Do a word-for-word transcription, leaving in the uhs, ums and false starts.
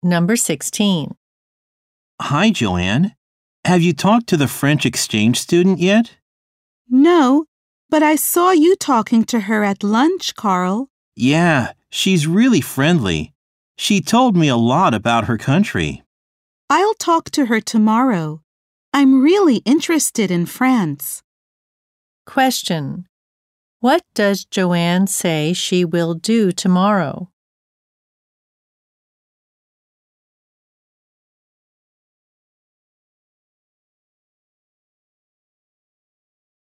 Number sixteen. Hi, Joanne. Have you talked to the French exchange student yet? No, but I saw you talking to her at lunch, Carl. Yeah, she's really friendly. She told me a lot about her country. I'll talk to her tomorrow. I'm really interested in France. Question. What does Joanne say she will do tomorrow?